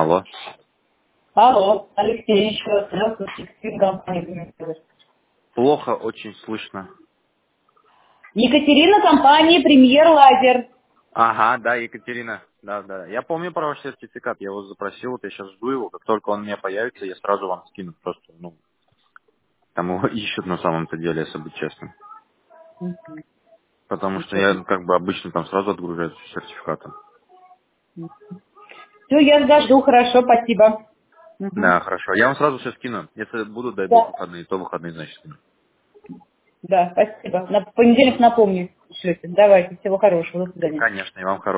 Алло. Алло, Алексей, еще раз. Здравствуйте, компания. Плохо очень слышно. Екатерина, компания «Премьер Лазер». Ага, да, Екатерина. Да. Я помню про ваш сертификат, я его запросил, вот я сейчас жду его. Как только он у меня появится, я сразу вам скину. Просто, там его ищут на самом-то деле, если быть честным. Потому что я, обычно там сразу отгружаю с сертификатом. Все, я жду, хорошо, спасибо. Да, хорошо. Я вам сразу все скину. Если будут, дай бог, Да, выходные, то выходные, значит, скину. да, спасибо. В понедельник напомню, шлете. Давайте, всего хорошего, до свидания. Конечно, и вам хорошего.